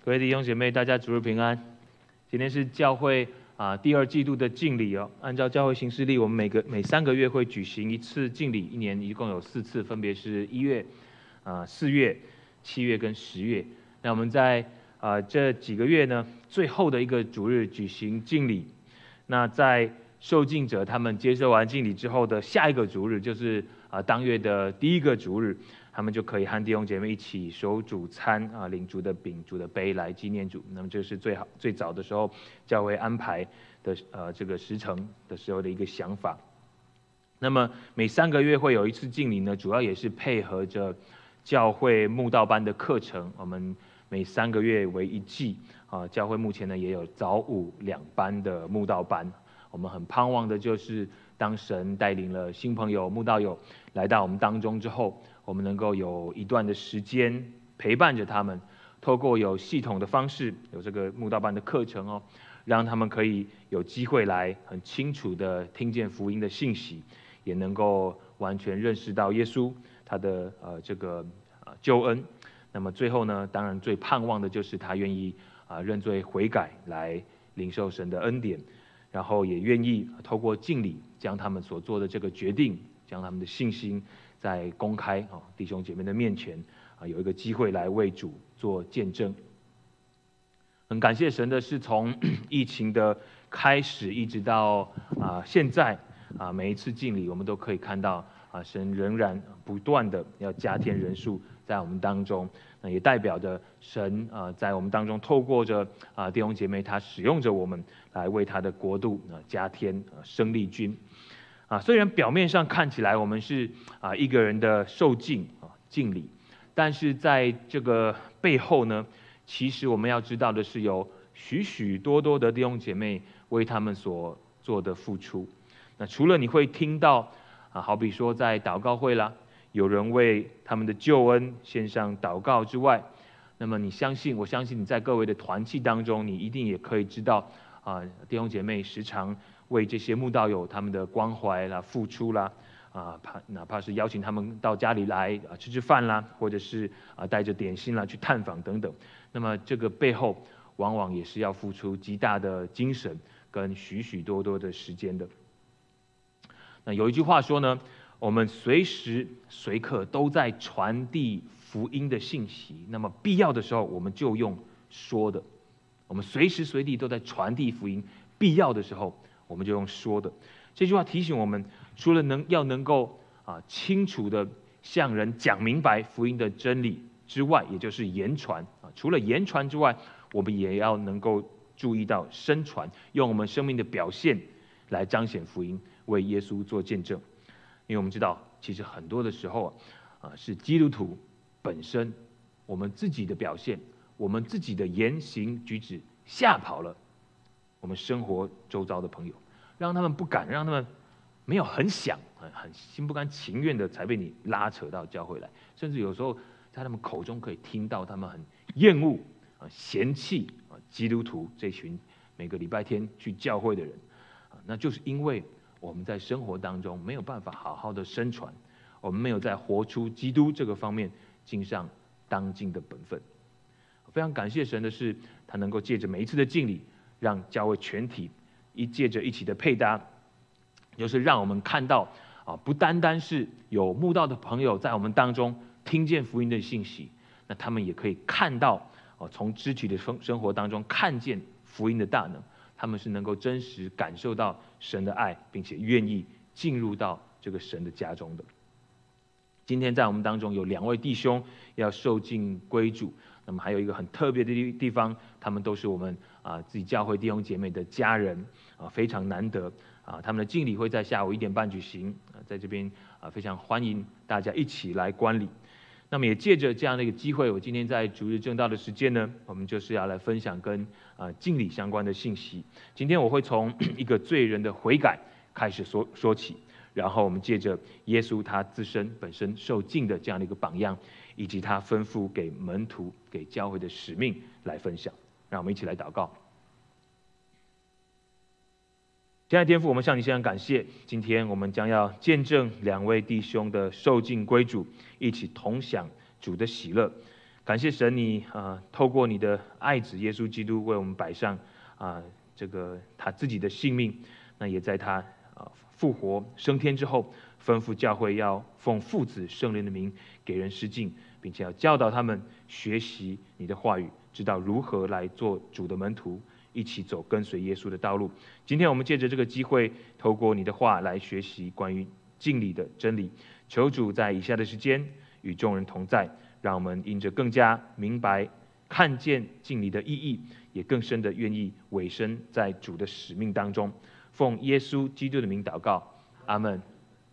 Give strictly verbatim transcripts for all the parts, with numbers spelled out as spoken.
各位弟兄姐妹，大家主日平安。今天是教会啊第二季度的敬礼哦。按照教会行事历，我们每个每三个月会举行一次敬礼，一年一共有四次，分别是一月、啊四月、七月跟十月。那我们在啊这几个月呢，最后的一个主日举行敬礼。那在受敬者他们接受完敬礼之后的下一个主日，就是啊当月的第一个主日。他们就可以和弟兄姐妹一起守主餐啊，领主的饼、主的杯来纪念主。那么这是最好最早的时候教会安排的呃这个时程的时候的一个想法。那么每三个月会有一次敬礼呢，主要也是配合着教会慕道班的课程。我们每三个月为一季啊，教会目前呢也有早午两班的慕道班。我们很盼望的就是当神带领了新朋友、慕道友来到我们当中之后，我们能够有一段的时间陪伴着他们，透过有系统的方式，有这个慕道班的课程哦，让他们可以有机会来很清楚的听见福音的信息，也能够完全认识到耶稣他的呃这个呃救恩。那么最后呢，当然最盼望的就是他愿意啊、呃、认罪悔改，来领受神的恩典。然后也愿意透过敬礼，将他们所做的这个决定，将他们的信心在公开啊弟兄姐妹的面前啊有一个机会来为主做见证。很感谢神的是，从疫情的开始一直到啊现在啊每一次敬礼，我们都可以看到啊神仍然不断的要加添人数在我们当中。那也代表着神啊，在我们当中透过着啊弟兄姐妹，他使用着我们来为他的国度啊加添啊生力军啊。虽然表面上看起来我们是啊一个人的受敬啊敬礼，但是在这个背后呢，其实我们要知道的是，有许许多多的弟兄姐妹为他们所做的付出。那除了你会听到啊，好比说在祷告会啦，有人为他们的救恩献上祷告之外，那么你相信，我相信你在各位的团契当中，你一定也可以知道啊，弟兄姐妹时常为这些慕道友他们的关怀啦、付出啦，啊，怕哪怕是邀请他们到家里来啊吃吃饭啦，或者是啊带着点心啦去探访等等。那么这个背后往往也是要付出极大的精神跟许许多多的时间的。那有一句话说呢，我们随时随刻都在传递福音的信息，那么必要的时候我们就用说的。我们随时随地都在传递福音，必要的时候我们就用说的。这句话提醒我们，除了能要能够啊清楚的向人讲明白福音的真理之外，也就是言传啊，除了言传之外，我们也要能够注意到声传，用我们生命的表现来彰显福音，为耶稣做见证。因为我们知道，其实很多的时候啊，是基督徒本身我们自己的表现，我们自己的言行举止吓跑了我们生活周遭的朋友，让他们不敢，让他们没有很想、很心不甘情愿的才被你拉扯到教会来，甚至有时候在他们口中可以听到他们很厌恶、啊嫌弃啊基督徒这群每个礼拜天去教会的人，啊，那就是因为我们在生活当中没有办法好好的宣传，我们没有在活出基督这个方面尽上当尽的本分。非常感谢神的是，他能够借着每一次的敬礼，让教会全体一借着一起的配搭，就是让我们看到啊，不单单是有慕道的朋友在我们当中听见福音的信息，那他们也可以看到啊，从肢体的生生活当中看见福音的大能。他们是能够真实感受到神的爱，并且愿意进入到这个神的家中的。今天在我们当中有两位弟兄要受尽归主，那么还有一个很特别的地方，他们都是我们啊自己教会弟兄姐妹的家人啊，非常难得啊。他们的敬礼会在下午一点半举行啊，在这边啊非常欢迎大家一起来观礼。那么也借着这样的一个机会，我今天在主日正道的时间呢，我们就是要来分享跟啊敬礼相关的信息。今天我会从一个罪人的悔改开始说说起，然后我们借着耶稣他自身本身受敬的这样的一个榜样，以及他吩咐给门徒、给教会的使命来分享。让我们一起来祷告。亲爱的天父，我们向你献上感谢。今天我们将要见证两位弟兄的受尽归主，一起同享主的喜乐。 感谢神你，你啊透过你的爱子耶稣基督为我们摆上啊这个他自己的性命，那也在他啊复活升天之后，吩咐教会要奉父子圣灵的名给人施浸，并且要教导他们学习你的话语，知道如何来做主的门徒，一起走跟随耶稣的道路。今天我们借着这个机会，透过你的话来学习关于敬礼的真理。求主在以下的时间与众人同在，让我们因着更加明白看见敬礼的意义，也更深的愿意委身在主的使命当中。奉耶稣基督的名祷告，阿们。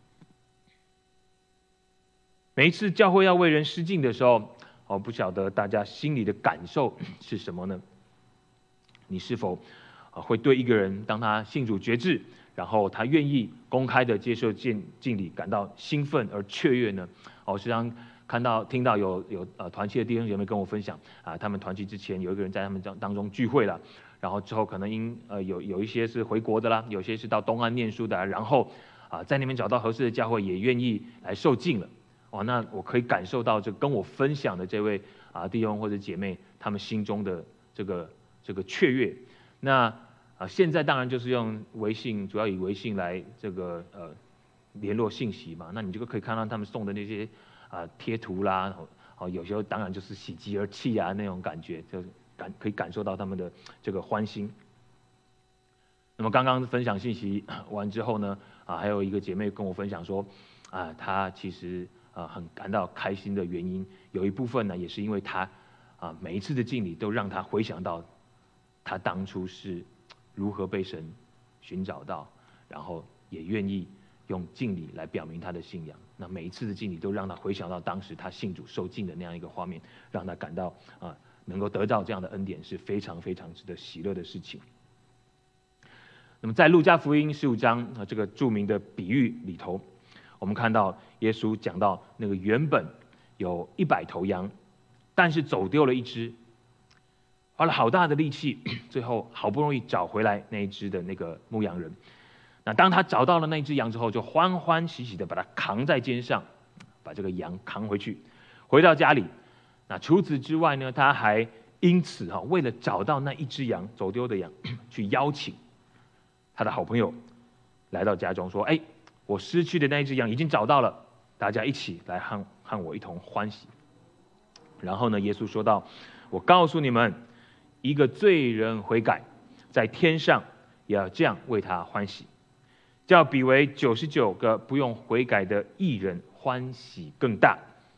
每一次教会要为人施浸的时候，我不晓得大家心里的感受是什么呢？你是否会对一个人，当他信主决志，然后他愿意公开的接受敬敬礼，感到兴奋而雀跃呢？我时常看到、听到有有呃团契的弟兄姐妹跟我分享啊，他们团契之前有一个人在他们当当中聚会了，然后之后可能因呃有有一些是回国的啦，有些是到东岸念书的，然后啊在那边找到合适的教会，也愿意来受浸了。哦，那我可以感受到这跟我分享的这位啊弟兄或者姐妹，他们心中的这个这个雀跃。那啊，现在当然就是用微信，主要以微信来这个呃联络信息嘛。那你就可以看到他们送的那些啊贴图啦，哦，有时候当然就是喜极而泣啊那种感觉，就感可以感受到他们的这个欢欣。那么刚刚分享信息完之后呢，啊，还有一个姐妹跟我分享说，啊，她其实啊很感到开心的原因，有一部分呢也是因为她啊每一次的敬礼都让她回想到她当初是如何被神寻找到，然后也愿意用敬礼来表明他的信仰。那每一次的敬礼都让他回想到当时他信主受敬的那样一个画面，让他感到啊能够得到这样的恩典是非常非常值得喜乐的事情。那么在路加福音十五章啊这个著名的比喻里头，我们看到耶稣讲到那个原本有一百头羊，但是走丢了一只。花了好大的力气，最后好不容易找回来那一只的那个牧羊人。那当他找到了那只羊之后，就欢欢喜喜的把它扛在肩上，把这个羊扛回去，回到家里。那除此之外呢，他还因此哈，为了找到那一只羊走丢的羊，去邀请他的好朋友来到家中，说：“哎，我失去的那一只羊已经找到了，大家一起来和和我一同欢喜。”然后呢，耶稣说道：“我告诉你们。”一个罪人悔改，在天上也要这样为他欢喜，叫比为九十九个不用悔改的义人欢喜更大。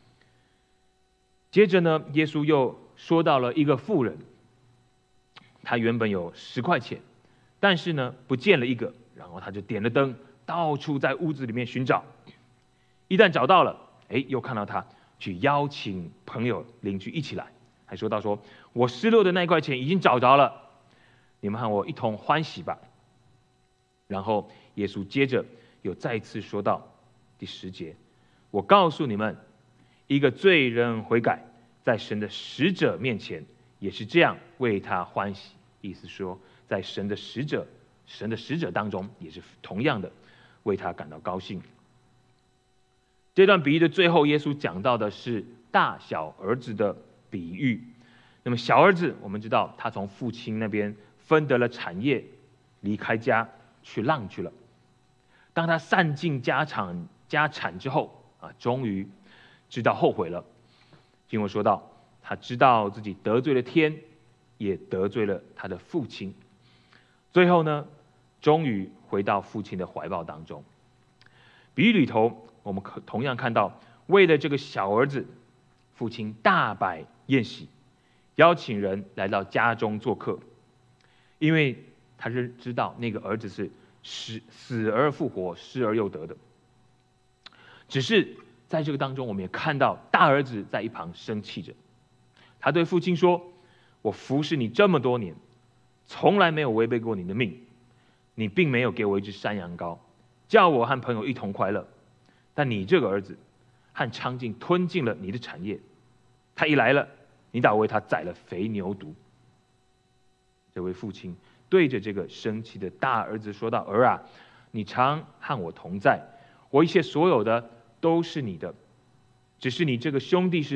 接着呢，耶稣又说到了一个妇人，他原本有十块钱，但是呢不见了一个，然后他就点了灯，到处在屋子里面寻找。一旦找到了，哎，又看到他，去邀请朋友邻居一起来。还说到说，我失落的那一块钱已经找着了，你们和我一同欢喜吧。然后耶稣接着又再次说到第十节，我告诉你们，一个罪人悔改，在神的使者面前也是这样为他欢喜。意思说，在神的使者、神的使者当中，也是同样的为他感到高兴。这段比喻的最后，耶稣讲到的是大小儿子的比喻。那么小儿子，我们知道他从父亲那边分得了产业，离开家去浪去了。当他散尽家产家产之后啊，终于知道后悔了。经文说到，他知道自己得罪了天，也得罪了他的父亲。最后呢，终于回到父亲的怀抱当中。比喻里头，我们可同样看到，为了这个小儿子，父亲大摆宴席，邀请人来到家中做客，因为他是知道那个儿子是死死而复活、失而又得的。只是在这个当中，我们也看到大儿子在一旁生气着，他对父亲说：“我服侍你这么多年，从来没有违背过你的命，你并没有给我一只山羊羔，叫我和朋友一同快乐。但你这个儿子，和娼妓吞尽了你的产业。他一来了，你倒为他宰了肥牛犊。”这位父亲对着这个生气的大儿子说道：“儿啊，你常和我同在，我一切所有的都是你的。只是你这个兄弟是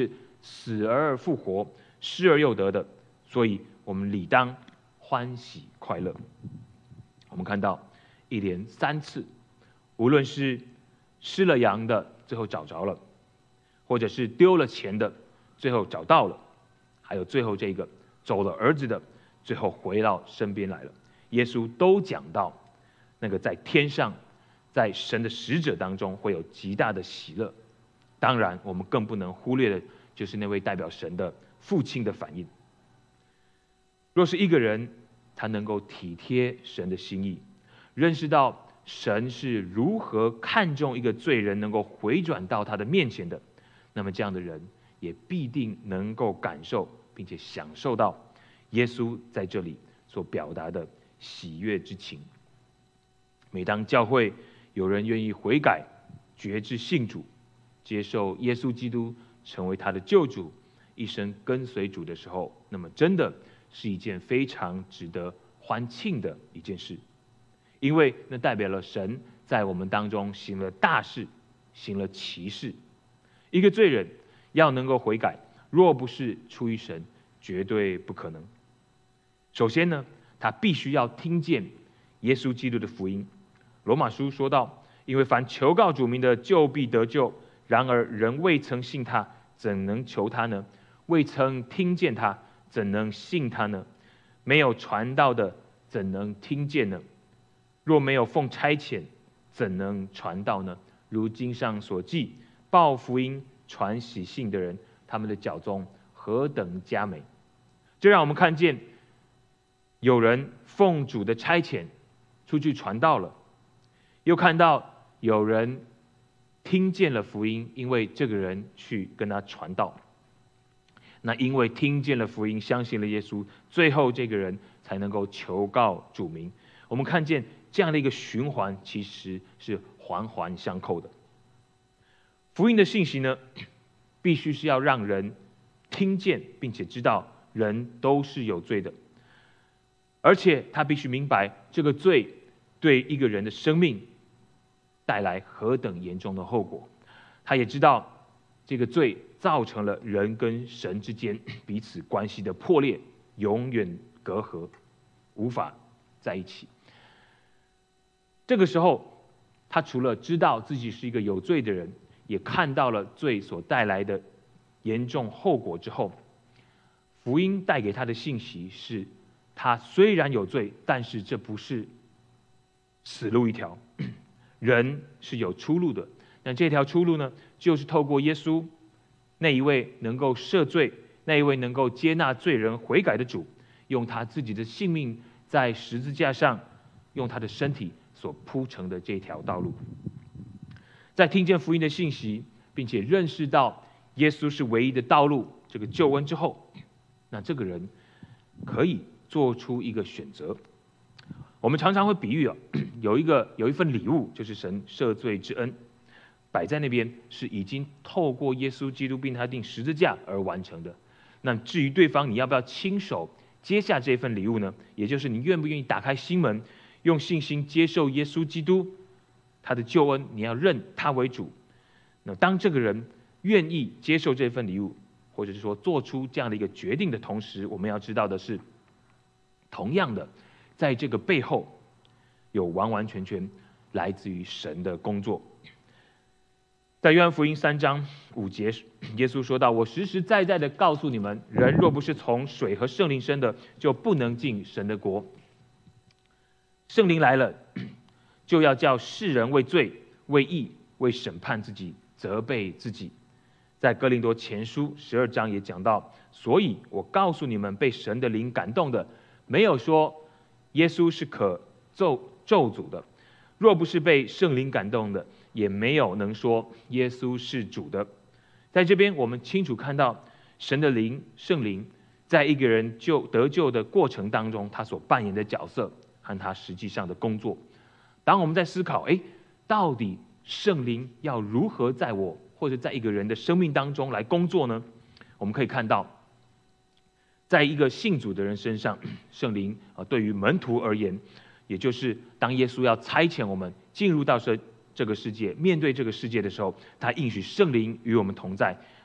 死而复活，失而又得的，所以我们理当欢喜快乐。我们看到一连三次，无论是失了羊的，最后找着了，或者是丢了钱的，最后找到了，还有最后这个走了儿子的，最后回到身边来了。耶稣都讲到那个在天上，在神的使者当中会有极大的喜乐。当然我们更不能忽略的就是那位代表神的父亲的反应。若是一个人他能够体贴神的心意，认识到神是如何看重一个罪人能够回转到他的面前的，那么这样的人也必定能够感受并且享受到耶稣在这里所表达的喜悦之情。每当教会有人愿意悔改、决志信主，接受耶稣基督成为他的救主，一生跟随主的时候，那么真的是一件非常值得欢庆的一件事，因为那代表了神在我们当中行了大事，行了奇事。一个罪人要能够悔改，若不是出于神，绝对不可能。首先呢，他必须要听见耶稣基督的福音。罗马书说到，因为凡求告主名的，就必得救。然而人未曾信他，怎能求他呢？未曾听见他，怎能信他呢？没有传道的，怎能听见呢？若没有奉差遣，怎能传道呢？如经上所记，报福音、传喜信的人，他们的脚中何等佳美！这让我们看见，有人奉主的差遣出去传道了，又看到有人听见了福音，因为这个人去跟他传道。那因为听见了福音，相信了耶稣，最后这个人才能够求告主名。我们看见这样的一个循环，其实是环环相扣的。福音的信息呢，必须是要让人听见，并且知道人都是有罪的，而且他必须明白这个罪对一个人的生命带来何等严重的后果。他也知道这个罪造成了人跟神之间彼此关系的破裂，永远隔阂，无法在一起。这个时候，他除了知道自己是一个有罪的人，也看到了罪所带来的严重后果之后，福音带给他的信息是，他虽然有罪，但是这不是死路一条，人是有出路的。那这条出路呢，就是透过耶稣，那一位能够赦罪、那一位能够接纳罪人悔改的主，用他自己的性命在十字架上，用他的身体所铺成的这条道路。在听见福音的信息，并且认识到耶稣是唯一的道路，这个救恩之后，那这个人可以做出一个选择。我们常常会比喻啊，有一个有一份礼物，就是神赦罪之恩，摆在那边，是已经透过耶稣基督并他定十字架而完成的。那至于对方你要不要亲手接下这份礼物呢？也就是你愿不愿意打开心门，用信心接受耶稣基督他的救恩，你要认他为主。那当这个人愿意接受这份礼物，或者是说做出这样的一个决定的同时，我们要知道的是，同样的，在这个背后有完完全全来自于神的工作。在约翰福音三章五节，耶稣说到：“我实实在在的告诉你们，人若不是从水和圣灵生的，就不能进神的国。圣灵来了，就要叫世人为罪、为义、为审判自己、责备自己。”在哥林多前书十二章也讲到：“所以我告诉你们，被神的灵感动的，没有说耶稣是可咒咒诅的；若不是被圣灵感动的，也没有能说耶稣是主的。”在这边，我们清楚看到神的灵、圣灵在一个人救得救的过程当中，他所扮演的角色和他实际上的工作。当我们在思考，哎，到底圣灵要如何在我或者在一个人的生命当中来工作呢？我们可以看到，在一个信主的人身上，圣灵啊，对于门徒而言，也就是当耶稣要差遣我们进入到这这个世界，面对这个世界的时候，他应许圣灵与我们同在，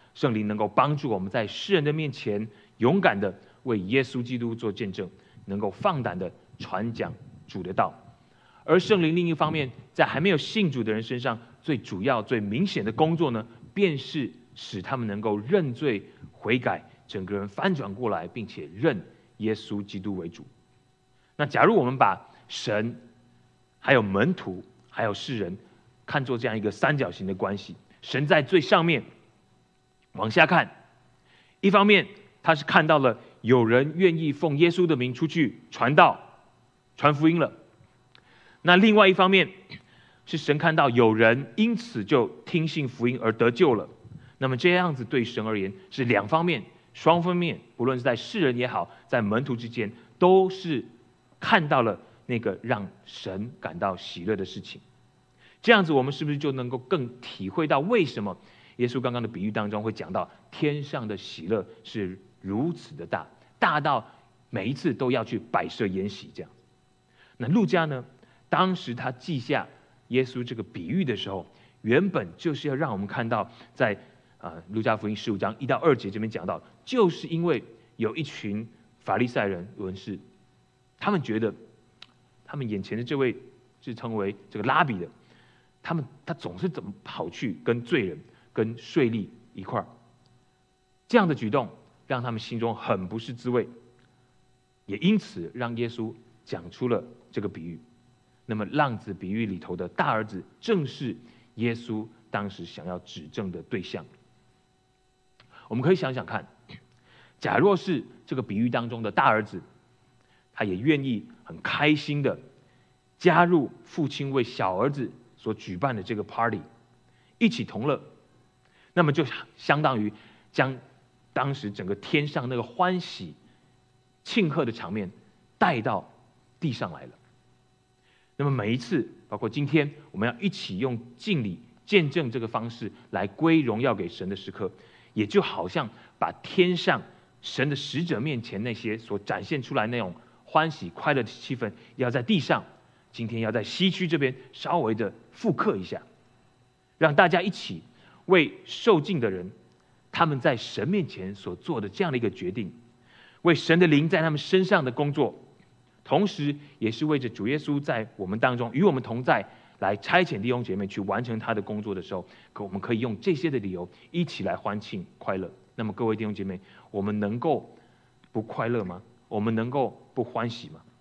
圣灵能够帮助我们在世人的面前勇敢的为耶稣基督做见证，能够放胆的传讲主的道。而圣灵另一方面，在还没有信主的人身上，最主要、最明显的工作呢，便是使他们能够认罪悔改，整个人翻转过来，并且认耶稣基督为主。那假如我们把神、还有门徒、还有世人看作这样一个三角形的关系，神在最上面，往下看，一方面他是看到了有人愿意奉耶稣的名出去传道、传福音了。那另外一方面是神看到有人因此就听信福音而得救了。那么这样子对神而言是两方面、双方面，不论是在世人也好，在门徒之间，都是看到了那个让神感到喜乐的事情。这样子我们是不是就能够更体会到为什么耶稣刚刚的比喻当中会讲到天上的喜乐是如此的大，大到每一次都要去摆设筵席这样。那路加呢，当时他记下耶稣这个比喻的时候，原本就是要让我们看到在啊路加福音十五章一到二节这边讲到，就是因为有一群法利赛人文士，他们觉得他们眼前的这位是称为这个拉比的，他们他总是怎么跑去跟罪人、跟税吏一块儿，这样的举动让他们心中很不是滋味，也因此让耶稣讲出了这个比喻。那么浪子比喻里头的大儿子，正是耶稣当时想要指证的对象。我们可以想想看，假若是这个比喻当中的大儿子，他也愿意很开心的加入父亲为小儿子所举办的这个 party， 一起同乐，那么就相当于将当时整个天上那个欢喜庆贺的场面带到地上来了。那么每一次，包括今天我们要一起用敬礼见证这个方式来归荣耀给神的时刻，也就好像把天上神的使者面前那些所展现出来那种欢喜快乐的气氛，要在地上，今天要在西区这边稍微的复刻一下，让大家一起为受敬的人，他们在神面前所做的这样的一个决定，为神的灵在他们身上的工作，同时也是为着主耶稣在我们当中与我们同在，来差遣弟兄姐妹去完成他的工作的时候，可我们可以用这些的理由一起来欢庆快乐。那么各位弟兄姐妹，我们能够不快乐吗？我们能够不欢喜吗？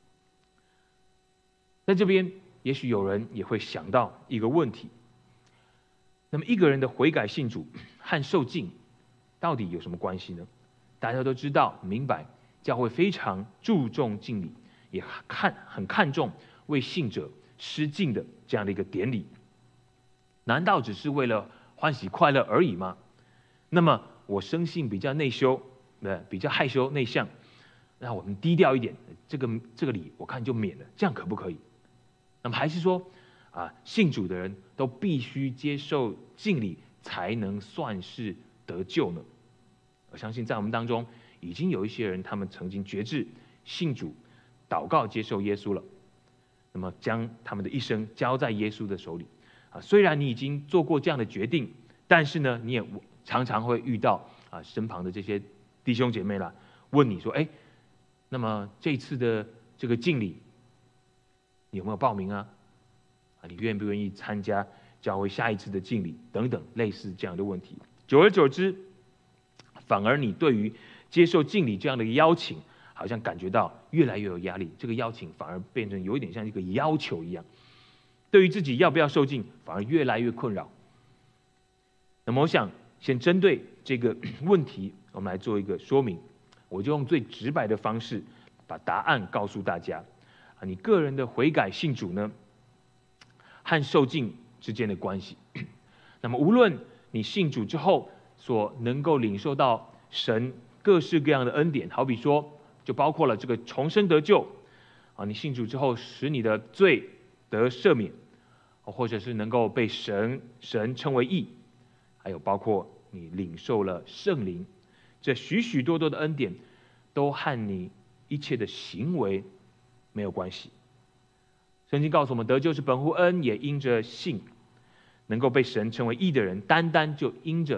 在这边也许有人也会想到一个问题，那么一个人的悔改信主和受敬到底有什么关系呢？大家都知道明白，教会非常注重敬礼，也看很看重为信者施敬的这样的一个典礼。难道只是为了欢喜快乐而已吗？那么我生性比较内羞，呃，比较害羞内向，那我们低调一点，这个这个礼我看就免了，这样可不可以？那么还是说啊，信主的人都必须接受敬礼才能算是得救呢？我相信在我们当中已经有一些人，他们曾经决志信主，祷告接受耶稣了，那么将他们的一生交在耶稣的手里啊。虽然你已经做过这样的决定，但是呢，你也常常会遇到啊身旁的这些弟兄姐妹啦，问你说：“哎，那么这次的这个敬礼，你有没有报名啊？啊，你愿不愿意参加教会下一次的敬礼？等等，类似这样的问题。久而久之，反而你对于接受敬礼这样的一个邀请，好像感觉到越来越有压力。这个邀请反而变成有一点像一个要求一样，对于自己要不要受敬，反而越来越困扰。那么，我想先针对这个问题，我们来做一个说明。我就用最直白的方式，把答案告诉大家。啊，你个人的悔改信主呢，和受敬之间的关系。那么，无论你信主之后所能够领受到神各式各样的恩典，好比说，就包括了这个重生得救啊，你信主之后使你的罪得赦免，或者是能够被神神称为义，还有包括你领受了圣灵，这许许多多的恩典，都和你一切的行为没有关系。圣经告诉我们，得救是本乎恩，也因着信。能够被神称为义的人，单单就因着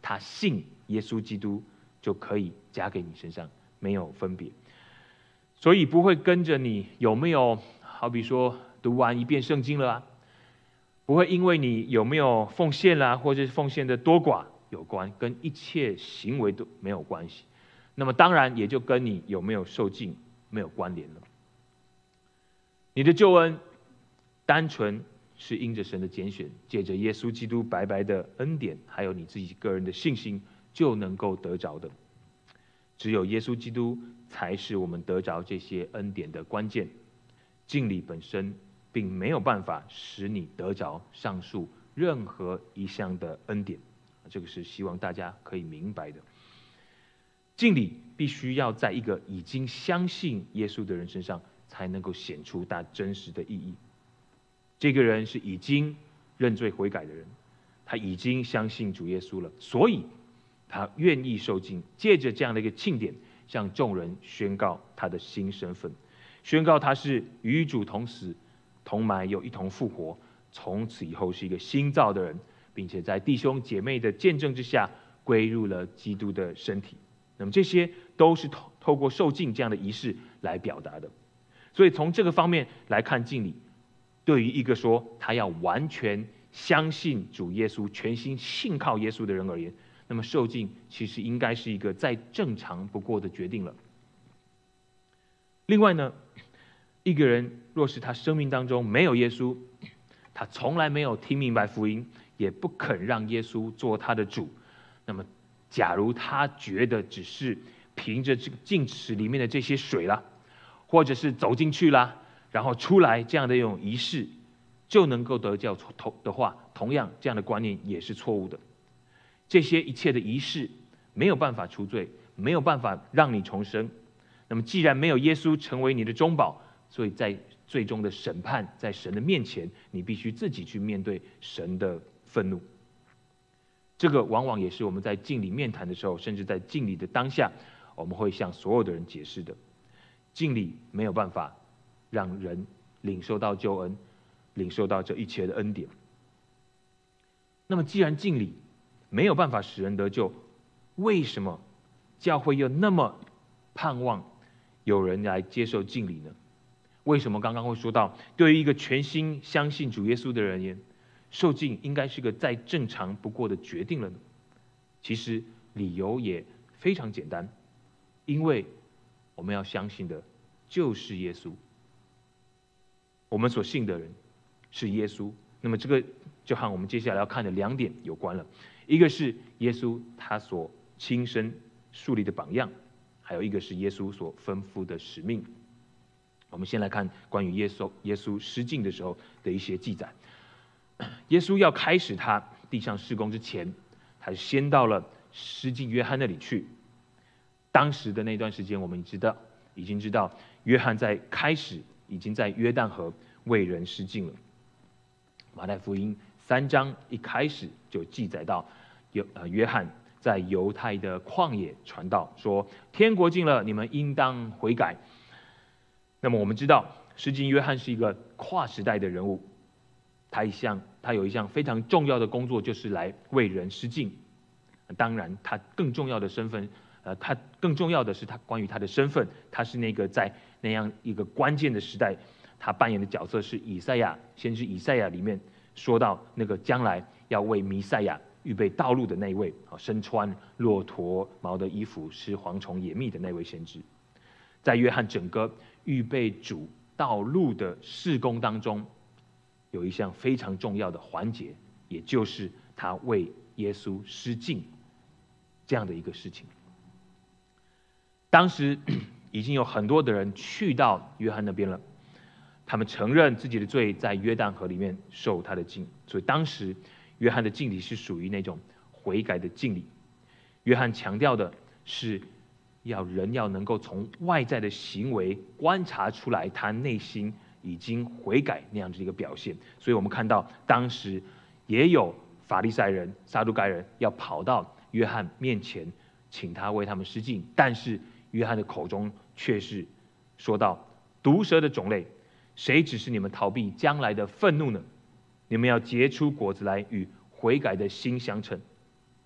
他信耶稣基督就可以加给你身上，没有分别。所以不会跟着你有没有，好比说读完一遍圣经了啊，不会因为你有没有奉献啦，或者是奉献的多寡有关，跟一切行为都没有关系。那么当然也就跟你有没有受尽没有关联了。你的救恩单纯是因着神的拣选，借着耶稣基督白白的恩典，还有你自己个人的信心，就能够得着的。只有耶稣基督才是我们得着这些恩典的关键。敬礼本身并没有办法使你得着上述任何一项的恩典，这个是希望大家可以明白的。敬礼必须要在一个已经相信耶稣的人身上，才能够显出它真实的意义。这个人是已经认罪悔改的人，他已经相信主耶稣了，所以他愿意受敬，借着这样的一个庆典，向众人宣告他的新身份，宣告他是与主同死同埋又一同复活，从此以后是一个新造的人，并且在弟兄姐妹的见证之下归入了基督的身体。那么这些都是透透过受敬这样的仪式来表达的。所以从这个方面来看，敬礼对于一个说他要完全相信主耶稣、全心信靠耶稣的人而言，那么受敬其实应该是一个再正常不过的决定了。另外呢，一个人若是他生命当中没有耶稣，他从来没有听明白福音，也不肯让耶稣做他的主，那么假如他觉得只是凭着这个净池里面的这些水啦，或者是走进去啦，然后出来这样的一种仪式就能够得救的话，同样这样的观念也是错误的。这些一切的仪式没有办法除罪，没有办法让你重生。那么既然没有耶稣成为你的中保，所以在最终的审判，在神的面前，你必须自己去面对神的愤怒。这个往往也是我们在敬礼面谈的时候，甚至在敬礼的当下，我们会向所有的人解释的。敬礼没有办法让人领受到救恩，领受到这一切的恩典。那么既然敬礼没有办法使人得救，为什么教会又那么盼望有人来接受敬礼呢？为什么刚刚会说到，对于一个全心相信主耶稣的人而言，受敬应该是个再正常不过的决定了呢？其实理由也非常简单，因为我们要相信的就是耶稣，我们所信的人是耶稣。那么这个就和我们接下来要看的两点有关了，一个是耶稣他所亲身树立的榜样，还有一个是耶稣所吩咐的使命。我们先来看关于耶稣耶稣施浸的时候的一些记载。耶稣要开始他地上事工之前，他先到了施浸约翰那里去。当时的那段时间，我们知道已经知道，约翰在开始已经在约旦河为人施浸了。马太福音三章一开始就记载到，有呃约翰在犹太的旷野传道，说天国近了，你们应当悔改。那么我们知道，施浸约翰是一个跨时代的人物，他一项他有一项非常重要的工作，就是来为人施浸。当然，他更重要的身份，呃，他更重要的是他关于他的身份，他是那个在那样一个关键的时代，他扮演的角色是以赛亚先知以赛亚里面说到那个将来要为弥赛亚预备道路的那一位，身穿骆驼毛的衣服，吃蝗虫野蜜的那位先知。在约翰整个预备主道路的事工当中，有一项非常重要的环节，也就是他为耶稣施浸这样的一个事情。当时已经有很多的人去到约翰那边了，他们承认自己的罪，在约旦河里面受他的浸，所以当时约翰的浸礼是属于那种悔改的浸礼。约翰强调的是要人要能够从外在的行为观察出来他内心已经悔改那样子一个表现。所以我们看到当时也有法利赛人、撒都该人要跑到约翰面前，请他为他们施浸，但是约翰的口中却是说到：毒蛇的种类，谁只是你们逃避将来的愤怒呢？你们要结出果子来，与悔改的心相称。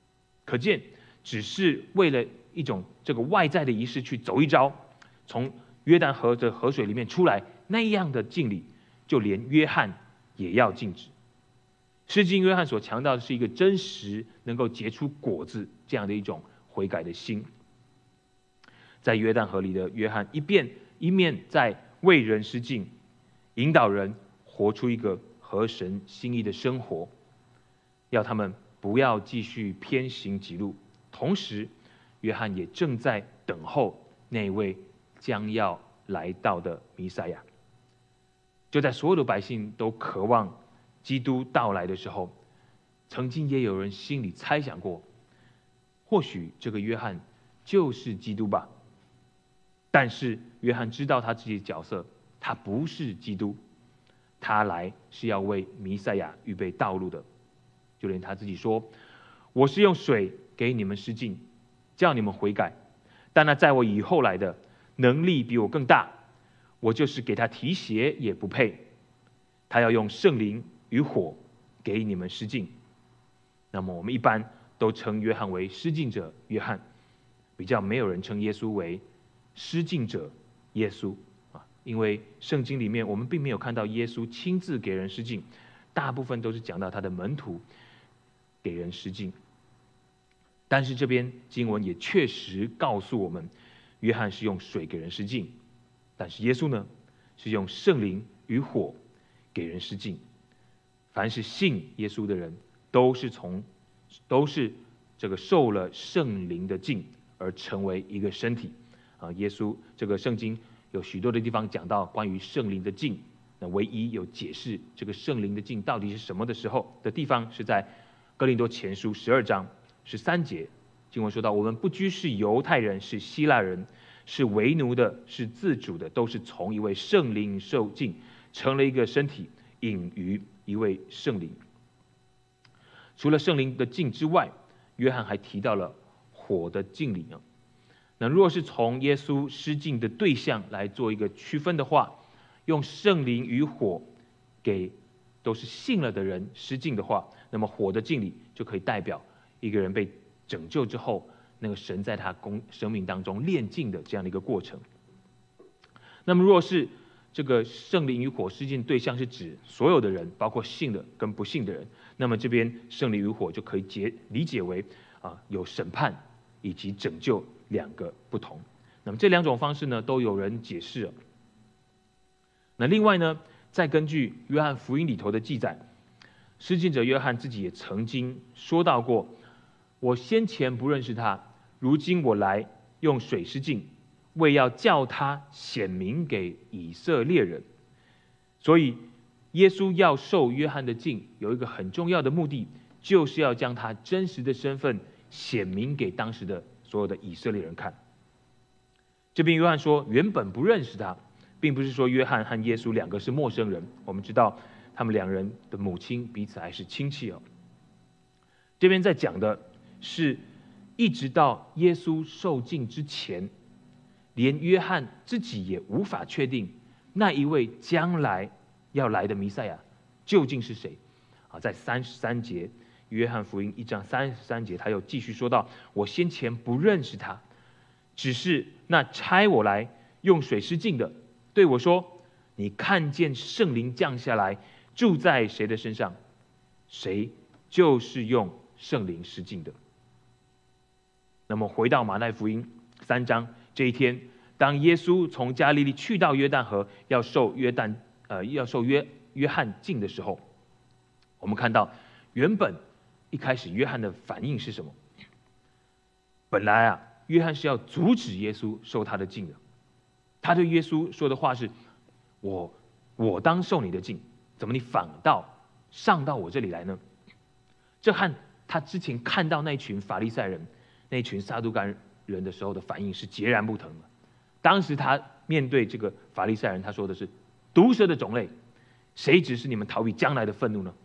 可见只是为了一种这个外在的仪式去走一遭，从约旦河的河水里面出来那样的敬礼，就连约翰也要禁止。诗经约翰所强调的是一个真实能够结出果子这样的一种悔改的心。在约旦河里的约翰一边一面在为人施敬，引导人活出一个合神心意的生活，要他们不要继续偏行己路。同时约翰也正在等候那位将要来到的弥赛亚。就在所有的百姓都渴望基督到来的时候，曾经也有人心里猜想过，或许这个约翰就是基督吧。但是约翰知道他自己的角色，他不是基督，他来是要为弥赛亚预备道路的。就连他自己说，我是用水给你们施浸，叫你们悔改，但那在我以后来的能力比我更大，我就是给他提鞋也不配。他要用圣灵与火给你们施浸。那么我们一般都称约翰为施浸者约翰，比较没有人称耶稣为施浸者耶稣啊，因为圣经里面我们并没有看到耶稣亲自给人施浸，大部分都是讲到他的门徒给人施浸。但是这边经文也确实告诉我们，约翰是用水给人施浸，但是耶稣呢是用圣灵与火给人施浸。凡是信耶稣的人，都是从都是这个受了圣灵的浸而成为一个身体啊。耶稣这个圣经有许多的地方讲到关于圣灵的浸，那唯一有解释这个圣灵的浸到底是什么的时候的地方，是在哥林多前书十二章十三节，经文说到，我们不拘是犹太人，是希腊人，是为奴的，是自主的，都是从一位圣灵受浸，成了一个身体，隐于一位圣灵。除了圣灵的浸之外，约翰还提到了火的浸礼。那若是从耶稣施浸的对象来做一个区分的话，用圣灵与火给都是信了的人施浸的话，那么火的浸礼就可以代表一个人被拯救之后，那个神在他生命当中炼净的这样的一个过程。那么若是这个圣灵与火施浸对象是指所有的人，包括信的跟不信的人，那么这边圣灵与火就可以解理解为啊有审判以及拯救两个不同。那么这两种方式呢，都有人解释了。那另外呢，再根据约翰福音里头的记载，施浸者约翰自己也曾经说到过，我先前不认识他，如今我来用水施浸，为要叫他显明给以色列人。所以耶稣要受约翰的浸，有一个很重要的目的，就是要将他真实的身份显明给当时的所有的以色列人看。这边约翰说原本不认识他，并不是说约翰和耶稣两个是陌生人，我们知道他们两人的母亲彼此还是亲戚哦。这边在讲的是一直到耶稣受浸之前，连约翰自己也无法确定那一位将来要来的弥赛亚究竟是谁啊。在三十三节，约翰福音一章三十三节，他又继续说到，我先前不认识他，只是那差我来用水施浸的对我说，你看见圣灵降下来住在谁的身上，谁就是用圣灵施浸的。那么回到马太福音三章，这一天，当耶稣从加利利去到约旦河，要受约旦呃要受约约翰浸的时候，我们看到原本一开始约翰的反应是什么？本来啊，约翰是要阻止耶稣受他的浸的。他对耶稣说的话是：我我当受你的浸，怎么你反倒上到我这里来呢？这和他之前看到那群法利赛人、那群撒都该人的时候的反应是截然不同的。当时他面对这个法利赛人，他说的是：毒蛇的种类，谁指示你们逃避将来的愤怒呢？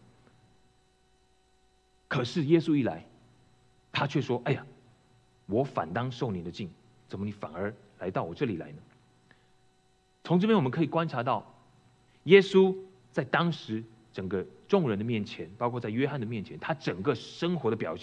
可是耶稣一来，他却说：哎呀，我反当受你的浸，怎么你反而来到我这里来呢？从这边我们可以观察到，耶稣在当时整个众人的面前，包括在约翰的面前，他整个生活的表现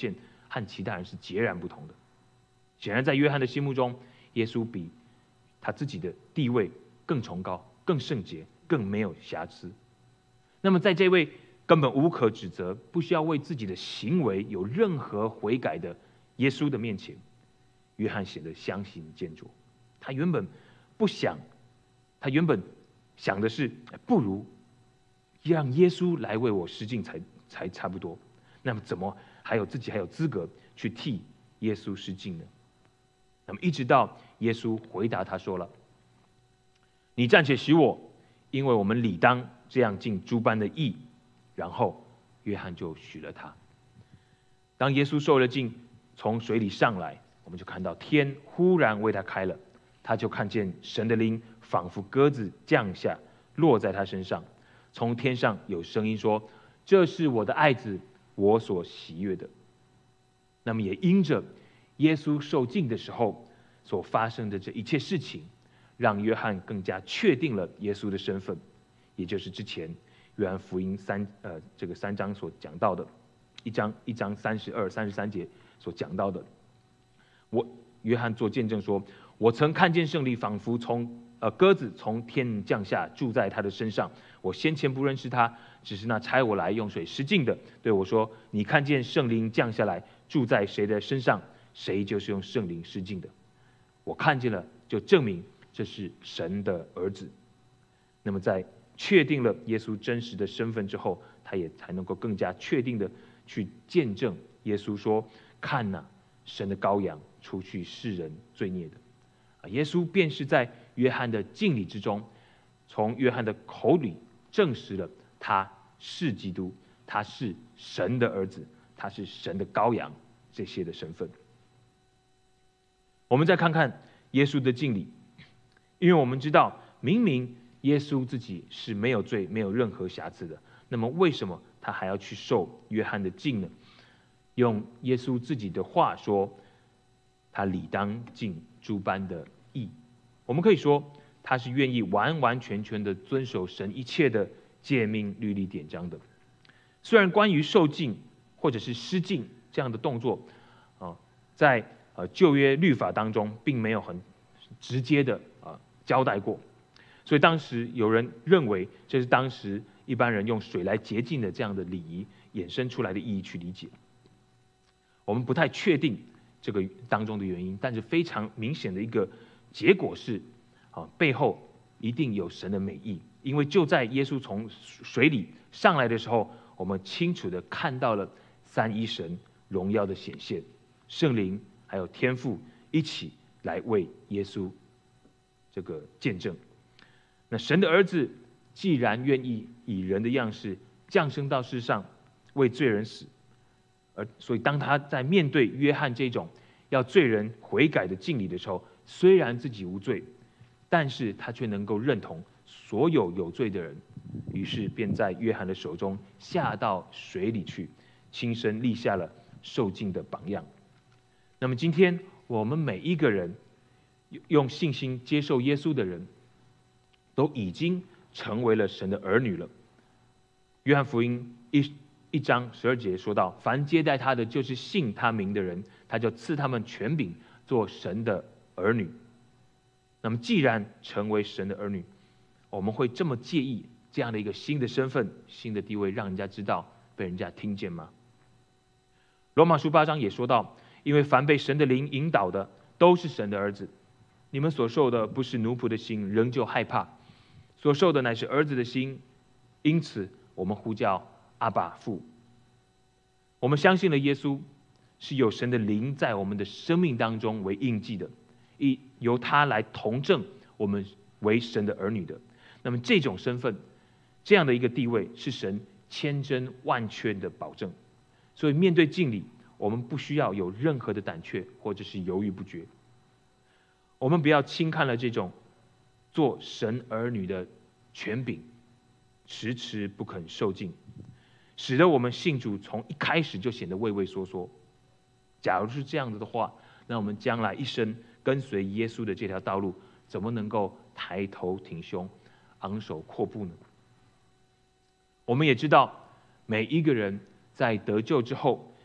和其他人是截然不同的。显然，在约翰的心目中，耶稣比他自己的地位更崇高、更圣洁、更没有瑕疵。那么，在这位根本无可指责、不需要为自己的行为有任何悔改的耶稣的面前，约翰显得相形见绌。他原本不想，他原本想的是，不如让耶稣来为我施尽才才差不多。那么，怎么还有自己还有资格去替耶稣施尽呢？那么，一直到耶稣回答他说了：“你暂且许我，因为我们理当这样尽诸般的义。”然后，约翰就许了他。当耶稣受了浸，从水里上来，我们就看到天忽然为他开了，他就看见神的灵仿佛鸽子降下，落在他身上。从天上有声音说：“这是我的爱子，我所喜悦的。”那么也因着耶稣受浸的时候所发生的这一切事情，让约翰更加确定了耶稣的身份，也就是之前约翰福音三呃这个三章所讲到的，一章一章三十二、三十三节所讲到的。我约翰做见证说：“我曾看见圣灵仿佛从呃鸽子从天降下，住在他的身上。我先前不认识他，只是那差我来用水施浸的对我说：你看见圣灵降下来，住在谁的身上，谁就是用圣灵施浸的。我看见了，就证明这是神的儿子。”那么在确定了耶稣真实的身份之后，他也才能够更加确定的去见证耶稣说：“看哪，神的羔羊，除去世人罪孽的。”啊，耶稣便是在约翰的敬礼之中，从约翰的口里证实了他是基督，他是神的儿子，他是神的羔羊这些的身份。我们再看看耶稣的敬礼，因为我们知道，明明耶稣自己是没有罪、没有任何瑕疵的，那么为什么他还要去受约翰的浸呢？用耶稣自己的话说，他理当尽诸般的义。我们可以说，他是愿意完完全全的遵守神一切的诫命、律例、典章的。虽然关于受浸或者是施浸这样的动作，啊，在呃旧约律法当中，并没有很直接的啊交代过。所以当时有人认为，这是当时一般人用水来洁净的这样的礼仪衍生出来的意义去理解。我们不太确定这个当中的原因，但是非常明显的一个结果是，啊，背后一定有神的美意。因为就在耶稣从水里上来的时候，我们清楚的看到了三一神荣耀的显现，圣灵还有天父一起来为耶稣这个见证。那神的儿子既然愿意以人的样式降生到世上，为罪人死，而所以当他在面对约翰这种要罪人悔改的敬礼的时候，虽然自己无罪，但是他却能够认同所有有罪的人，于是便在约翰的手中下到水里去，亲身立下了受浸的榜样。那么今天我们每一个人用信心接受耶稣的人，都已经成为了神的儿女了。约翰福音一一章十二节说到：“凡接待他的，就是信他名的人，他就赐他们权柄，做神的儿女。”那么，既然成为神的儿女，我们会这么介意这样的一个新的身份、新的地位，让人家知道、被人家听见吗？罗马书八章也说到：“因为凡被神的灵引导的，都是神的儿子。你们所受的不是奴仆的心，仍旧害怕。所受的乃是儿子的心，因此我们呼叫阿爸父。”我们相信了耶稣，是有神的灵在我们的生命当中为印记的，以由他来同证我们为神的儿女的。那么这种身份，这样的一个地位，是神千真万确的保证。所以面对敬礼，我们不需要有任何的胆怯或者是犹豫不决。我们不要轻看了这种做神儿女的权柄，迟迟不肯受敬，使得我们信主从一开始就显得畏畏缩缩。假如是这样子的话，那我们将来一生跟随耶稣的这条道路，怎么能够抬头挺胸、昂首阔步呢？我们也知道，每一个人在得救之后，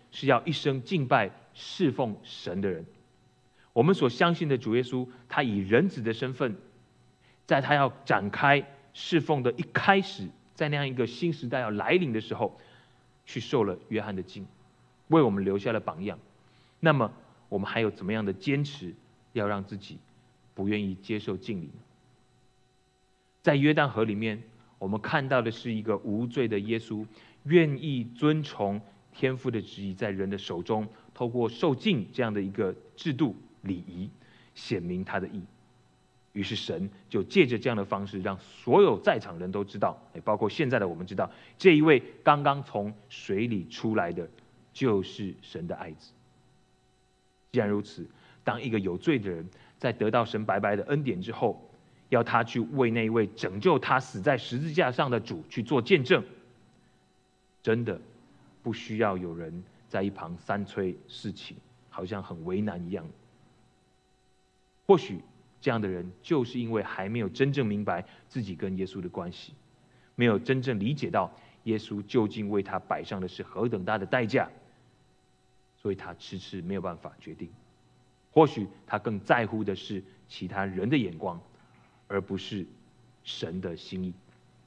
是要一生敬拜侍奉神的人。我们所相信的主耶稣，他以人子的身份，在他要展开侍奉的一开始，在那样一个新时代要来临的时候，去受了约翰的浸，为我们留下了榜样。那么我们还有怎么样的坚持，要让自己不愿意接受浸礼呢？在约旦河里面，我们看到的是一个无罪的耶稣，愿意遵从天父的旨意，在人的手中，透过受浸这样的一个制度礼仪，显明他的义。于是神就借着这样的方式，让所有在场人都知道，也包括现在的我们知道，这一位刚刚从水里出来的，就是神的爱子。既然如此，当一个有罪的人在得到神白白的恩典之后，要他去为那一位拯救他死在十字架上的主去做见证，真的不需要有人在一旁三催四请，好像很为难一样。或许这样的人就是因为还没有真正明白自己跟耶稣的关系，没有真正理解到耶稣究竟为他摆上的是何等大的代价，所以他迟迟没有办法决定。或许他更在乎的是其他人的眼光，而不是神的心意。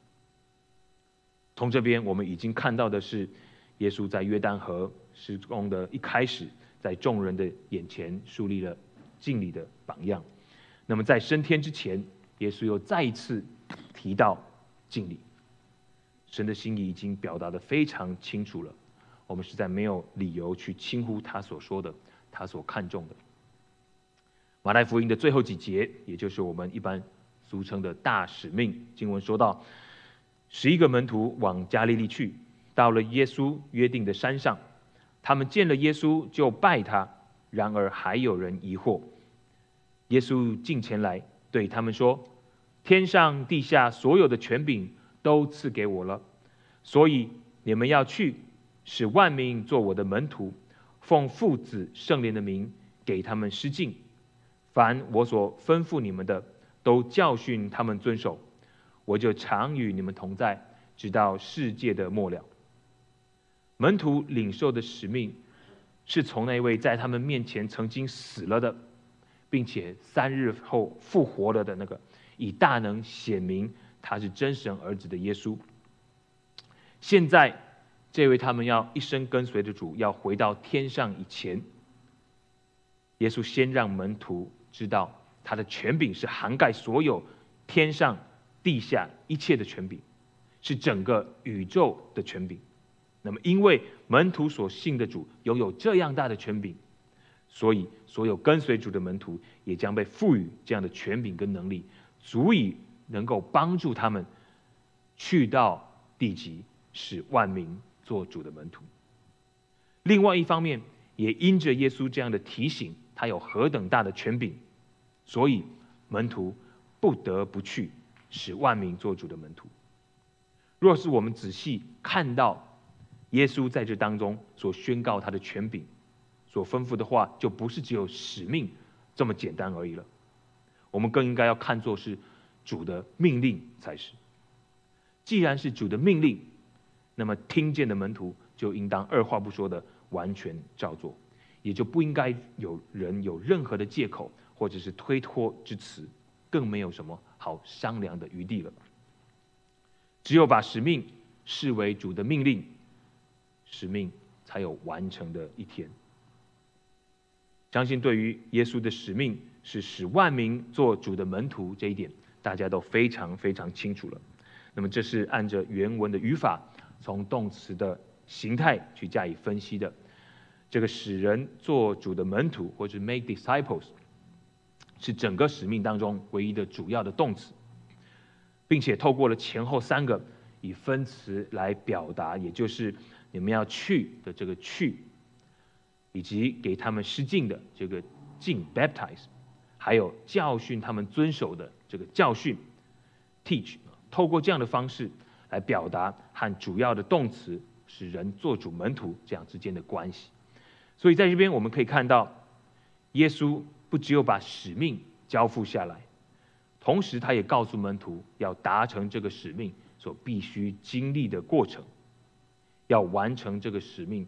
从这边我们已经看到的是，耶稣在约旦河施工的一开始，在众人的眼前树立了敬礼的榜样。那么在升天之前，耶稣又再一次提到敬礼。神的心意已经表达得非常清楚了，我们实在没有理由去轻忽他所说的，他所看重的。马太福音的最后几节，也就是我们一般俗称的大使命，经文说到，十一个门徒往加利利去，到了耶稣约定的山上，他们见了耶稣就拜他，然而还有人疑惑。耶稣近前来对他们说，天上地下所有的权柄都赐给我了，所以你们要去，使万民做我的门徒，奉父子圣灵的名给他们施浸，凡我所吩咐你们的，都教训他们遵守，我就常与你们同在，直到世界的末了。门徒领受的使命，是从那位在他们面前曾经死了的，并且三日后复活了的那个，以大能显明他是真神儿子的耶稣。现在这位他们要一生跟随的主要回到天上以前，耶稣先让门徒知道他的权柄是涵盖所有天上地下一切的权柄，是整个宇宙的权柄。那么因为门徒所信的主拥有这样大的权柄，所以所有跟随主的门徒也将被赋予这样的权柄跟能力，足以能够帮助他们去到地极，使万民做主的门徒。另外一方面，也因着耶稣这样的提醒，他有何等大的权柄，所以门徒不得不去，使万民做主的门徒。若是我们仔细看到耶稣在这当中所宣告他的权柄，所吩咐的话，就不是只有使命这么简单而已了。我们更应该要看作是主的命令才是。既然是主的命令，那么听见的门徒就应当二话不说的完全照做，也就不应该有人有任何的借口或者是推脱之词，更没有什么好商量的余地了。只有把使命视为主的命令，使命才有完成的一天。相信对于耶稣的使命是使万民做主的门徒这一点，大家都非常非常清楚了。那么这是按着原文的语法，从动词的形态去加以分析的。这个使人做主的门徒，或者 make disciples， 是整个使命当中唯一的主要的动词，并且透过了前后三个以分词来表达，也就是你们要去的这个去，以及给他们施浸的这个浸 baptize， 还有教训他们遵守的这个教训 teach， 透过这样的方式来表达和主要的动词使人做主门徒这样之间的关系。所以在这边我们可以看到，耶稣不只有把使命交付下来，同时他也告诉门徒要达成这个使命所必须经历的过程。要完成这个使命，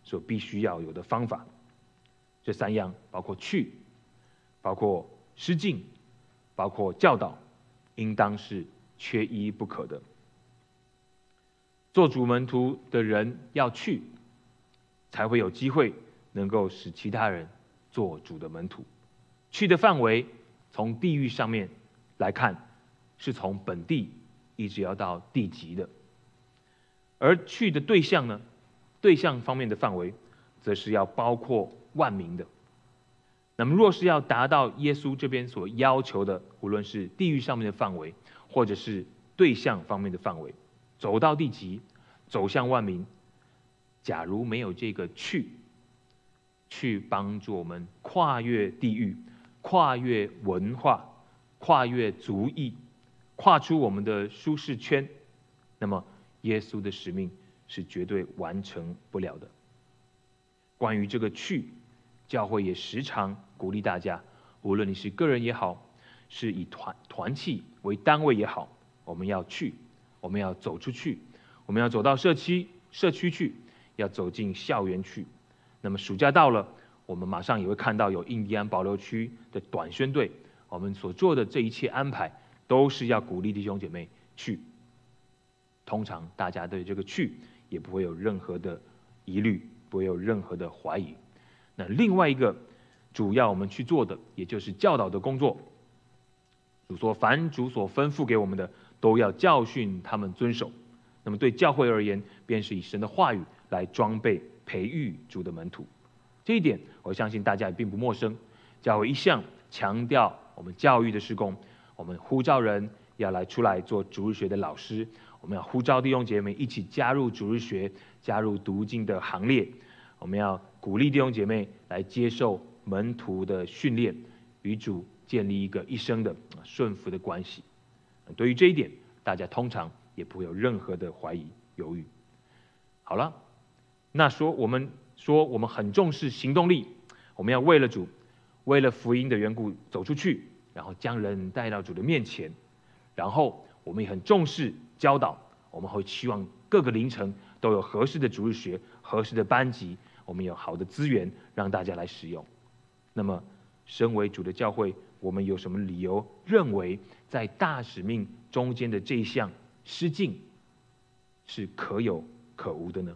所必须要有的方法。这三样包括去，包括施浸，包括教导，应当是缺一不可的。做主门徒的人要去，才会有机会能够使其他人做主的门徒。去的范围从地域上面来看，是从本地一直要到地极的。而去的对象呢，对象方面的范围，则是要包括万民的。那么若是要达到耶稣这边所要求的，无论是地域上面的范围，或者是对象方面的范围，走到地极，走向万民，假如没有这个去，去帮助我们跨越地域，跨越文化，跨越族裔，跨出我们的舒适圈，那么耶稣的使命是绝对完成不了的。关于这个去，教会也时常鼓励大家，无论你是个人也好，是以团团契为单位也好，我们要去，我们要走出去，我们要走到社区社区去，要走进校园去。那么暑假到了，我们马上也会看到有印第安保留区的短宣队，我们所做的这一切安排，都是要鼓励弟兄姐妹去。通常大家对这个去也不会有任何的疑虑，不会有任何的怀疑。那另外一个主要我们去做的，也就是教导的工作。主说，凡主所吩咐给我们的，都要教训他们遵守。那么对教会而言，便是以神的话语来装备培育主的门徒。这一点我相信大家也并不陌生。教会一向强调我们教育的事工，我们呼召人要来出来做主日学的老师，我们要呼召弟兄姐妹一起加入主日学，加入读经的行列。我们要鼓励弟兄姐妹来接受门徒的训练，与主建立一个一生的顺服的关系。对于这一点，大家通常也不会有任何的怀疑犹豫。好了，那说我们说我们很重视行动力，我们要为了主，为了福音的缘故走出去，然后将人带到主的面前。然后我们也很重视教导，我们会希望各个凌晨都有合适的主日学、合适的班级，我们有好的资源让大家来使用。那么身为主的教会，我们有什么理由认为在大使命中间的这一项施浸是可有可无的呢？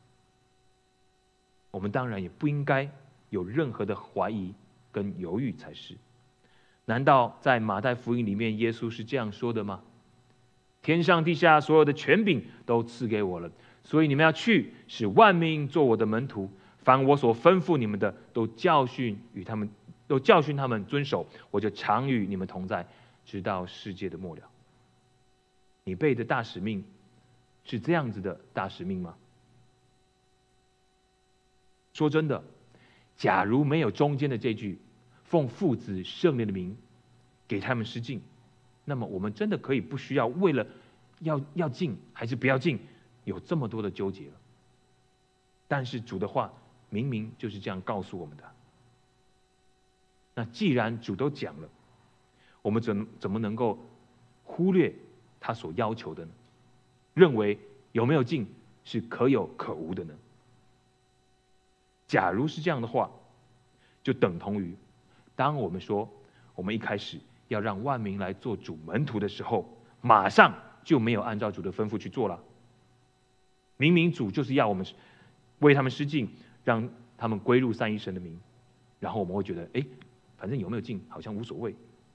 我们当然也不应该有任何的怀疑跟犹豫才是。难道在马太福音里面，耶稣是这样说的吗？天上地下所有的权柄都赐给我了，所以你们要去，使万民做我的门徒，凡我所吩咐你们的，都教训与他们，都教训他们遵守，我就常与你们同在，直到世界的末了。你背的大使命是这样子的大使命吗？说真的，假如没有中间的这句奉父子圣灵的名给他们施浸，那么我们真的可以不需要为了要要进还是不要进有这么多的纠结了。但是主的话明明就是这样告诉我们的。那既然主都讲了，我们怎怎么能够忽略他所要求的呢？认为有没有进是可有可无的呢？假如是这样的话，就等同于当我们说我们一开始要让万民来做主门徒的时候，马上就没有按照主的吩咐去做了。明明主就是要我们为他们施浸，让他们归入三一神的名，然后我们会觉得，哎，反正有没有进好像无所谓，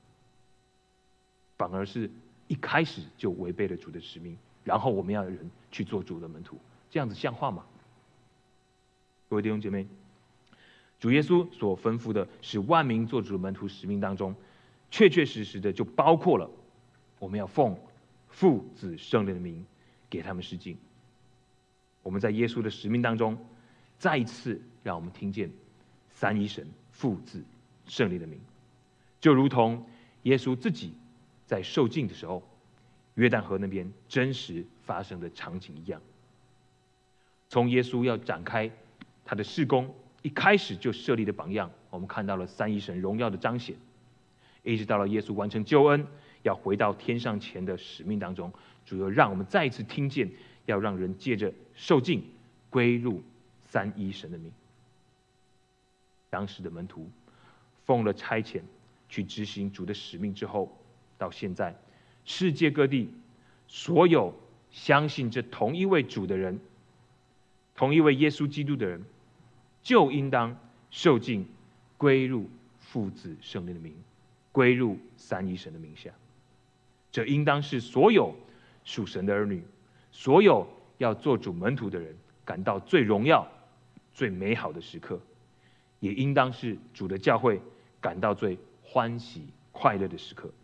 反而是一开始就违背了主的使命，然后我们要人去做主的门徒，这样子像话吗？各位弟兄姐妹，主耶稣所吩咐的使万民做主的门徒使命当中，确确实实的就包括了我们要奉父子圣灵的名给他们施浸。我们在耶稣的使命当中，再一次让我们听见三一神父子圣灵的名，就如同耶稣自己在受浸的时候，约旦河那边真实发生的场景一样。从耶稣要展开他的事工一开始就设立的榜样，我们看到了三一神荣耀的彰显，一直到了耶稣完成救恩，要回到天上前的使命当中，主要让我们再一次听见，要让人借着受浸归入三一神的名。当时的门徒奉了差遣去执行主的使命之后，到现在世界各地所有相信这同一位主的人，同一位耶稣基督的人，就应当受尽归入父子圣灵的名，归入三一神的名下。这应当是所有属神的儿女，所有要做主门徒的人感到最荣耀最美好的时刻，也应当是主的教会感到最欢喜快乐的时刻。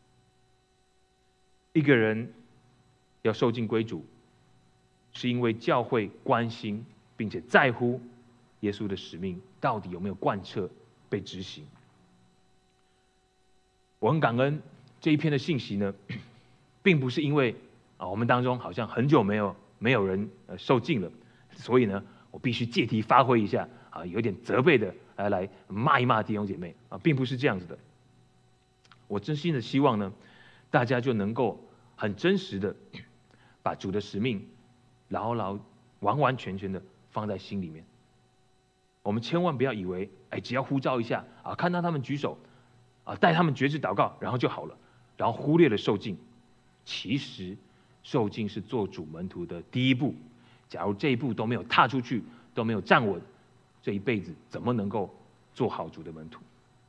一个人要受尽归主，是因为教会关心并且在乎耶稣的使命到底有没有贯彻被执行。我很感恩这一篇的信息呢，并不是因为啊我们当中好像很久没有没有人呃受尽了，所以呢我必须借题发挥一下啊，有点责备的来来骂一骂弟兄姐妹啊，并不是这样子的。我真心的希望呢，大家就能够很真实的把主的使命牢牢完完全全的放在心里面。我们千万不要以为哎只要呼召一下啊，看到他们举手啊，带他们决志祷告，然后就好了，然后忽略了受尽。其实受尽是做主门徒的第一步，假如这一步都没有踏出去，都没有站稳，这一辈子怎么能够做好主的门徒？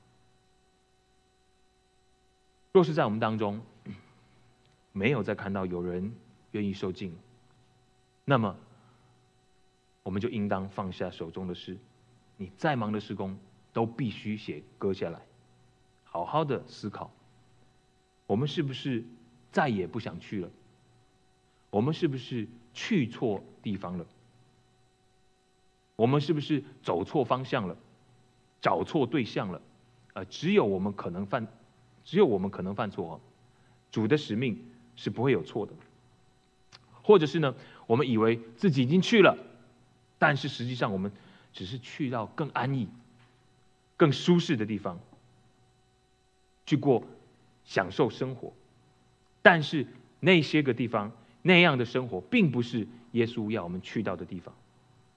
若是在我们当中没有再看到有人愿意受尽，那么我们就应当放下手中的事，你再忙的事工都必须写搁下来，好好的思考，我们是不是再也不想去了？我们是不是去错地方了？我们是不是走错方向了？找错对象了？呃，只有我们可能犯，只有我们可能犯错哦。主的使命是不会有错的。或者是呢，我们以为自己已经去了，但是实际上我们只是去到更安逸、更舒适的地方，去过享受生活。但是那些个地方那样的生活，并不是耶稣要我们去到的地方。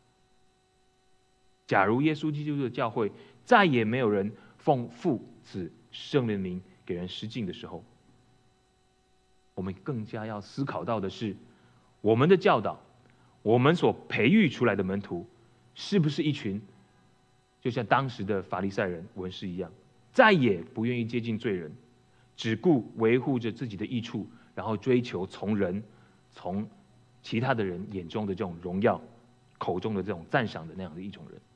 假如耶稣基督的教会再也没有人奉父子圣灵的名给人施浸的时候，我们更加要思考到的是，我们的教导，我们所培育出来的门徒，是不是一群就像当时的法利赛人文士一样，再也不愿意接近罪人，只顾维护着自己的益处，然后追求从人从其他的人眼中的这种荣耀，口中的这种赞赏的那样的一种人。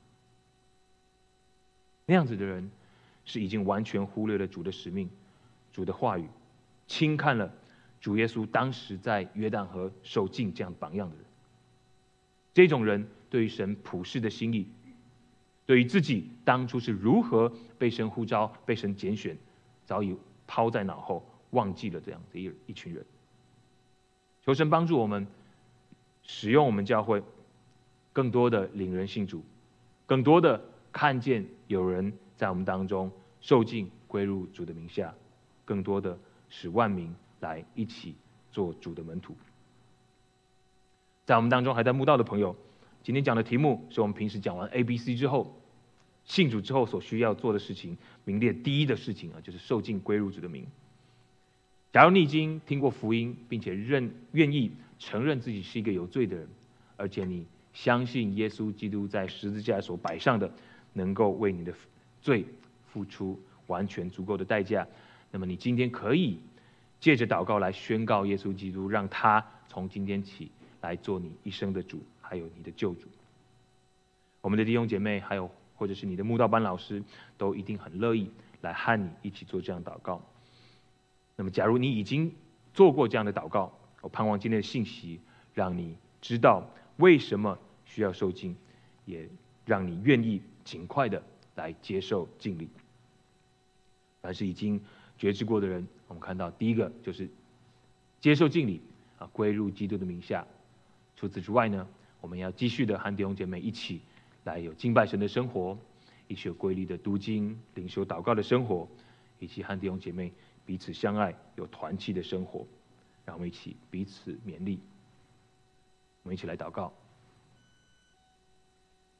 那样子的人是已经完全忽略了主的使命、主的话语，轻看了主耶稣当时在约旦河受浸这样榜样的人。这种人对于神普世的心意，对于自己当初是如何被神呼召、被神拣选，早已抛在脑后，忘记了这样的一一群人。求神帮助我们，使用我们教会，更多的领人信主，更多的看见有人在我们当中受尽归入主的名下，更多的使万民来一起做主的门徒。在我们当中还在慕道的朋友，今天讲的题目是我们平时讲完 A B C 之后，信主之后所需要做的事情，名列第一的事情啊，就是受尽归入主的名。假如你已经听过福音，并且认愿意承认自己是一个有罪的人，而且你相信耶稣基督在十字架所摆上的，能够为你的罪付出完全足够的代价，那么你今天可以借着祷告来宣告耶稣基督，让他从今天起来做你一生的主，还有你的救主。我们的弟兄姐妹，还有或者是你的慕道班老师，都一定很乐意来和你一起做这样祷告。那么假如你已经做过这样的祷告，我盼望今天的信息让你知道为什么需要受浸，也让你愿意尽快的来接受浸礼。但是已经决志过的人，我们看到第一个就是接受浸礼啊，归入基督的名下。除此之外呢，我们要继续的和弟兄姐妹一起来有敬拜神的生活，一起有规律的读经、领受祷告的生活，以及和弟兄姐妹彼此相爱、有团契的生活。让我们一起彼此勉励。我们一起来祷告。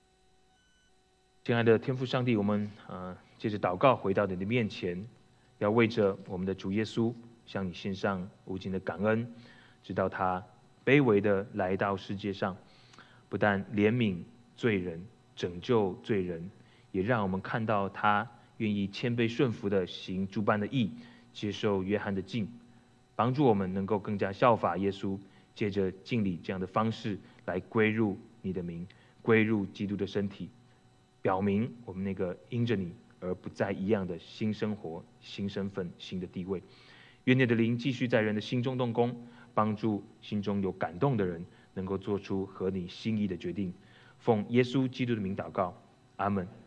亲爱的天父上帝，我们呃借着祷告回到你的面前，要为着我们的主耶稣向你献上无尽的感恩，直到他卑微的来到世界上，不但怜悯罪人、拯救罪人，也让我们看到他愿意谦卑顺服的行诸般的义，接受约翰的敬，帮助我们能够更加效法耶稣，借着敬礼这样的方式来归入你的名，归入基督的身体，表明我们那个因着你而不再一样的新生活、新身份、新的地位。愿你的灵继续在人的心中动工，帮助心中有感动的人能够做出合你心意的决定。奉耶稣基督的名祷告，阿们。